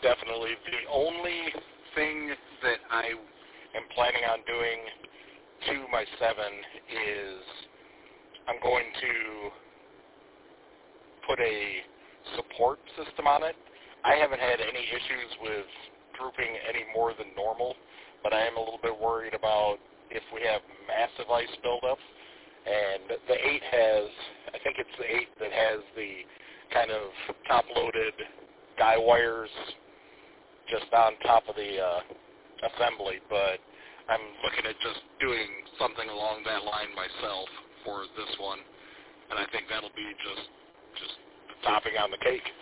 definitely. The only thing that I am planning on doing to my 7 is I'm going to put a support system on it. I haven't had any issues with drooping any more than normal, but I am a little bit worried about if we have massive ice buildup. And the 8 has, I think it's the 8 that has the kind of top-loaded guy wires just on top of the assembly, but I'm looking at just doing something along that line myself for this one, and I think that'll be just the topping on the cake.